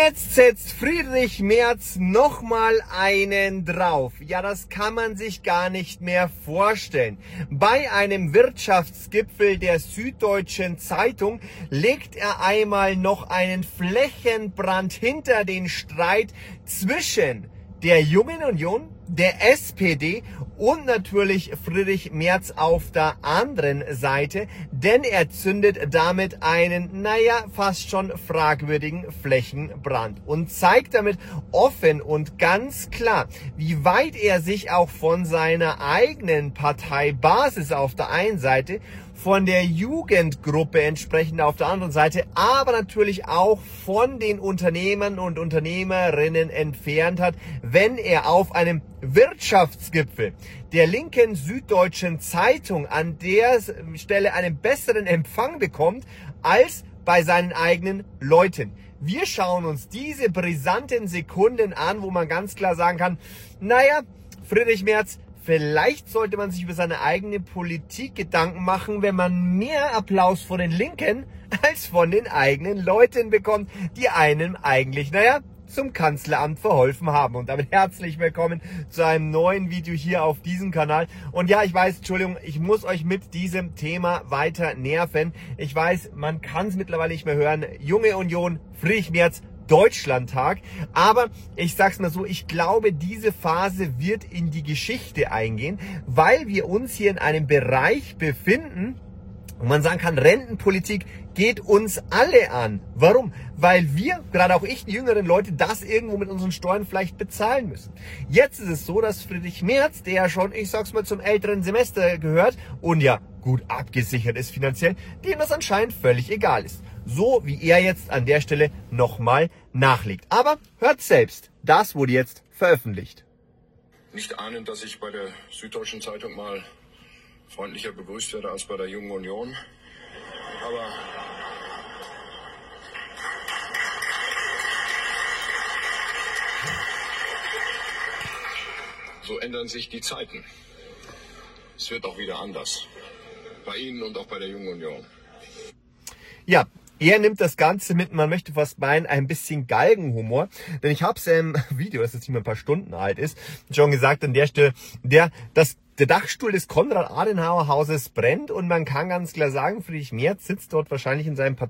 Jetzt setzt Friedrich Merz nochmal einen drauf. Ja, das kann man sich gar nicht mehr vorstellen. Bei einem Wirtschaftsgipfel der Süddeutschen Zeitung legt er einmal noch einen Flächenbrand hinter den Streit zwischen der Jungen Union, der SPD und natürlich Friedrich Merz auf der anderen Seite, denn er zündet damit einen, fast schon fragwürdigen Flächenbrand und zeigt damit offen und ganz klar, wie weit er sich auch von seiner eigenen Parteibasis auf der einen Seite, von der Jugendgruppe entsprechend auf der anderen Seite, aber natürlich auch von den Unternehmern und Unternehmerinnen entfernt hat, wenn er auf einem Wirtschaftsgipfel der linken Süddeutschen Zeitung an der Stelle einen besseren Empfang bekommt als bei seinen eigenen Leuten. Wir schauen uns diese brisanten Sekunden an, wo man ganz klar sagen kann, Friedrich Merz, vielleicht sollte man sich über seine eigene Politik Gedanken machen, wenn man mehr Applaus von den Linken als von den eigenen Leuten bekommt, die einem eigentlich, zum Kanzleramt verholfen haben. Und damit herzlich willkommen zu einem neuen Video hier auf diesem Kanal. Und ja, ich weiß, Entschuldigung, ich muss euch mit diesem Thema weiter nerven. Ich weiß, man kann es mittlerweile nicht mehr hören. Junge Union, Friedrich Merz, Deutschlandtag. Aber ich sag's mal so, ich glaube, diese Phase wird in die Geschichte eingehen, weil wir uns hier in einem Bereich befinden, und man sagen kann, Rentenpolitik geht uns alle an. Warum? Weil wir, gerade auch ich, die jüngeren Leute, das irgendwo mit unseren Steuern vielleicht bezahlen müssen. Jetzt ist es so, dass Friedrich Merz, der ja schon, ich sag's mal, zum älteren Semester gehört und ja gut abgesichert ist finanziell, dem das anscheinend völlig egal ist. So wie er jetzt an der Stelle nochmal nachlegt. Aber hört selbst, das wurde jetzt veröffentlicht. Nicht ahnend, dass ich bei der Süddeutschen Zeitung mal freundlicher begrüßt werde als bei der Jungen Union. Aber so ändern sich die Zeiten. Es wird auch wieder anders. Bei Ihnen und auch bei der Jungen Union. Ja, er nimmt das Ganze mit, man möchte fast meinen, ein bisschen Galgenhumor. Denn ich habe es im Video, das jetzt nicht mehr ein paar Stunden alt ist, schon gesagt an der Stelle, der Dachstuhl des Konrad-Adenauer-Hauses brennt und man kann ganz klar sagen, Friedrich Merz sitzt dort wahrscheinlich in seinem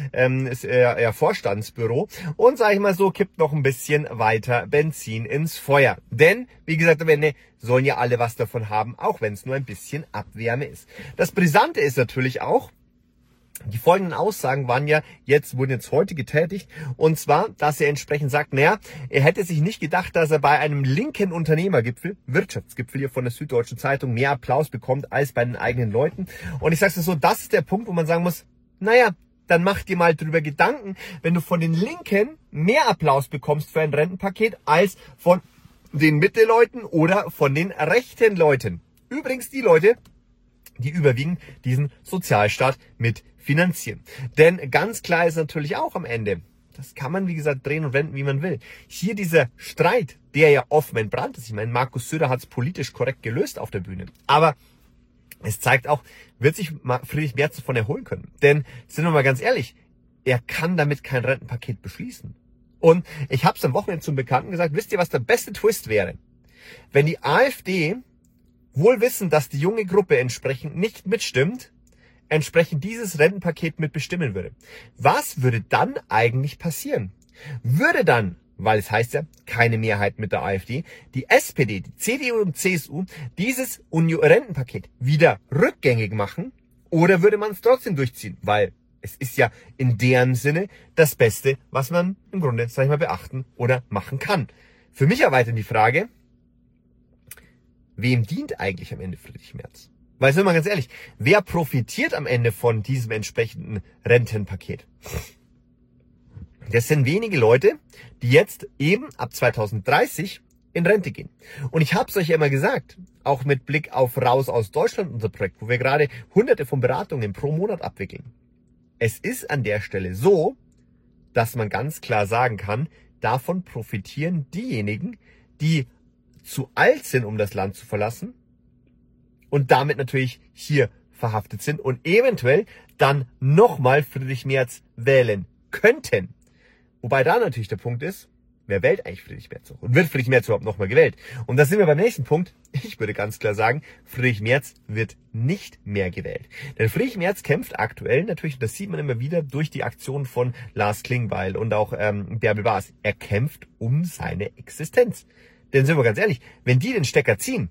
Vorstandsbüro und, sage ich mal so, kippt noch ein bisschen weiter Benzin ins Feuer. Denn, wie gesagt, am Ende sollen ja alle was davon haben, auch wenn es nur ein bisschen Abwärme ist. Das Brisante ist natürlich auch, die folgenden Aussagen wurden jetzt heute getätigt, und zwar, dass er entsprechend sagt, er hätte sich nicht gedacht, dass er bei einem linken Unternehmergipfel, Wirtschaftsgipfel hier von der Süddeutschen Zeitung, mehr Applaus bekommt als bei den eigenen Leuten. Und ich sage es so, das ist der Punkt, wo man sagen muss, dann mach dir mal drüber Gedanken, wenn du von den Linken mehr Applaus bekommst für ein Rentenpaket als von den Mitte-Leuten oder von den rechten Leuten. Übrigens die Leute, die überwiegend diesen Sozialstaat mit finanzieren. Denn ganz klar ist natürlich auch am Ende, das kann man wie gesagt drehen und wenden, wie man will. Hier dieser Streit, der ja offen entbrannt ist. Ich meine, Markus Söder hat es politisch korrekt gelöst auf der Bühne. Aber es zeigt auch, wird sich Friedrich Merz davon erholen können. Denn, sind wir mal ganz ehrlich, er kann damit kein Rentenpaket beschließen. Und ich habe es am Wochenende zum Bekannten gesagt, wisst ihr, was der beste Twist wäre? Wenn die AfD, wohl wissend, dass die junge Gruppe entsprechend nicht mitstimmt, entsprechend dieses Rentenpaket mitbestimmen würde. Was würde dann eigentlich passieren? Würde dann, weil es heißt ja, keine Mehrheit mit der AfD, die SPD, die CDU und CSU dieses Rentenpaket wieder rückgängig machen, oder würde man es trotzdem durchziehen? Weil es ist ja in deren Sinne das Beste, was man im Grunde, beachten oder machen kann. Für mich erweitert die Frage, wem dient eigentlich am Ende Friedrich Merz? Weil, sind wir mal ganz ehrlich, wer profitiert am Ende von diesem entsprechenden Rentenpaket? Das sind wenige Leute, die jetzt eben ab 2030 in Rente gehen. Und ich habe es euch ja immer gesagt, auch mit Blick auf Raus aus Deutschland, unser Projekt, wo wir gerade hunderte von Beratungen pro Monat abwickeln. Es ist an der Stelle so, dass man ganz klar sagen kann, davon profitieren diejenigen, die zu alt sind, um das Land zu verlassen, und damit natürlich hier verhaftet sind und eventuell dann nochmal Friedrich Merz wählen könnten. Wobei da natürlich der Punkt ist, wer wählt eigentlich Friedrich Merz noch? Und wird Friedrich Merz überhaupt nochmal gewählt? Und da sind wir beim nächsten Punkt. Ich würde ganz klar sagen, Friedrich Merz wird nicht mehr gewählt. Denn Friedrich Merz kämpft aktuell natürlich, und das sieht man immer wieder durch die Aktionen von Lars Klingbeil und auch Bärbel Bas, er kämpft um seine Existenz. Denn sind wir ganz ehrlich, wenn die den Stecker ziehen,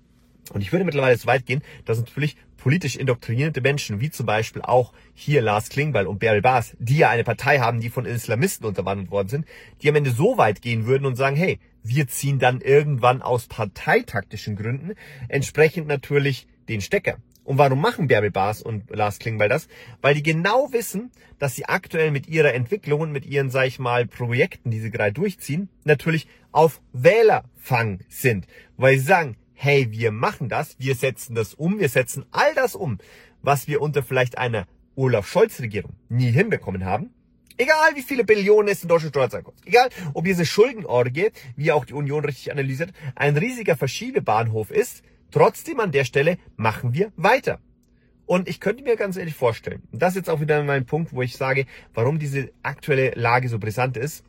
und ich würde mittlerweile so weit gehen, dass natürlich politisch indoktrinierte Menschen, wie zum Beispiel auch hier Lars Klingbeil und Bärbel Bas, die ja eine Partei haben, die von Islamisten unterwandert worden sind, die am Ende so weit gehen würden und sagen, hey, wir ziehen dann irgendwann aus parteitaktischen Gründen entsprechend natürlich den Stecker. Und warum machen Bärbel Bas und Lars Klingbeil das? Weil die genau wissen, dass sie aktuell mit ihrer Entwicklung und mit ihren, sag ich mal, Projekten, die sie gerade durchziehen, natürlich auf Wählerfang sind. Weil sie sagen, hey, wir machen das, wir setzen das um, wir setzen all das um, was wir unter vielleicht einer Olaf-Scholz-Regierung nie hinbekommen haben. Egal, wie viele Billionen es in Deutschland Steuerzahler kostet. Egal, ob diese Schuldenorgie, wie auch die Union richtig analysiert, ein riesiger Verschiebebahnhof ist. Trotzdem an der Stelle machen wir weiter. Und ich könnte mir ganz ehrlich vorstellen, und das ist jetzt auch wieder mein Punkt, wo ich sage, warum diese aktuelle Lage so brisant ist,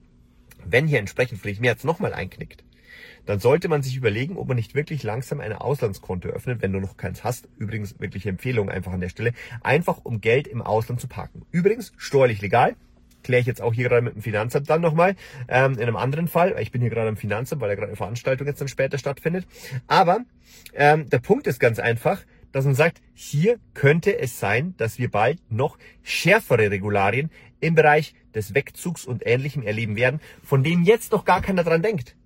wenn hier entsprechend Friedrich Merz nochmal einknickt, dann sollte man sich überlegen, ob man nicht wirklich langsam ein Auslandskonto öffnet, wenn du noch keins hast. Übrigens, wirkliche Empfehlung einfach an der Stelle, einfach um Geld im Ausland zu parken. Übrigens, steuerlich legal, kläre ich jetzt auch hier gerade mit dem Finanzamt dann nochmal, in einem anderen Fall. Ich bin hier gerade am Finanzamt, weil da gerade eine Veranstaltung jetzt dann später stattfindet. Aber der Punkt ist ganz einfach, dass man sagt, hier könnte es sein, dass wir bald noch schärfere Regularien im Bereich des Wegzugs und Ähnlichem erleben werden, von denen jetzt noch gar keiner dran denkt.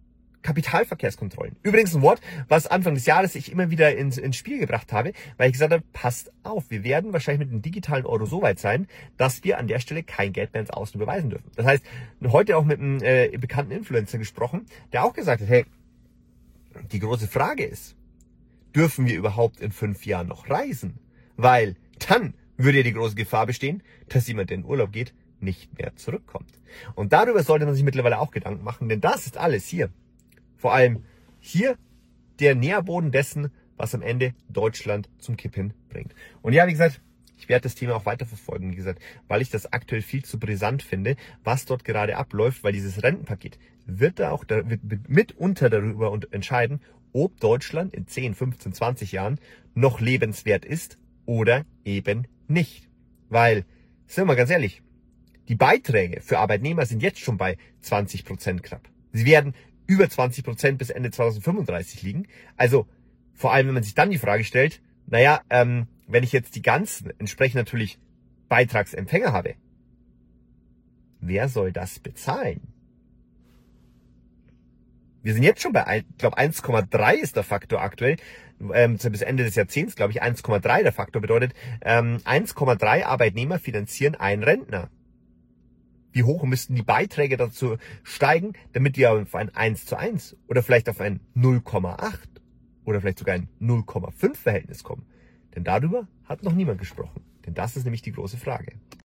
Kapitalverkehrskontrollen. Übrigens ein Wort, was Anfang des Jahres ich immer wieder ins Spiel gebracht habe, weil ich gesagt habe, passt auf, wir werden wahrscheinlich mit dem digitalen Euro so weit sein, dass wir an der Stelle kein Geld mehr ins Ausland überweisen dürfen. Das heißt, heute auch mit einem bekannten Influencer gesprochen, der auch gesagt hat, hey, die große Frage ist, dürfen wir überhaupt in 5 Jahren noch reisen? Weil dann würde ja die große Gefahr bestehen, dass jemand, der in Urlaub geht, nicht mehr zurückkommt. Und darüber sollte man sich mittlerweile auch Gedanken machen, denn das ist alles hier. Vor allem hier der Nährboden dessen, was am Ende Deutschland zum Kippen bringt. Und ja, wie gesagt, ich werde das Thema auch weiterverfolgen, wie gesagt, weil ich das aktuell viel zu brisant finde, was dort gerade abläuft, weil dieses Rentenpaket wird mitunter darüber entscheiden, ob Deutschland in 10, 15, 20 Jahren noch lebenswert ist oder eben nicht. Weil, sind wir mal ganz ehrlich, die Beiträge für Arbeitnehmer sind jetzt schon bei 20% knapp. Sie werden über 20% bis Ende 2035 liegen. Also vor allem, wenn man sich dann die Frage stellt, naja, wenn ich jetzt die ganzen entsprechend natürlich Beitragsempfänger habe, wer soll das bezahlen? Wir sind jetzt schon bei, ich glaube 1,3 ist der Faktor aktuell, bis Ende des Jahrzehnts, glaube ich, 1,3 der Faktor bedeutet, 1,3 Arbeitnehmer finanzieren einen Rentner. Wie hoch müssten die Beiträge dazu steigen, damit wir auf ein 1:1 oder vielleicht auf ein 0,8 oder vielleicht sogar ein 0,5 Verhältnis kommen? Denn darüber hat noch niemand gesprochen. Denn das ist nämlich die große Frage.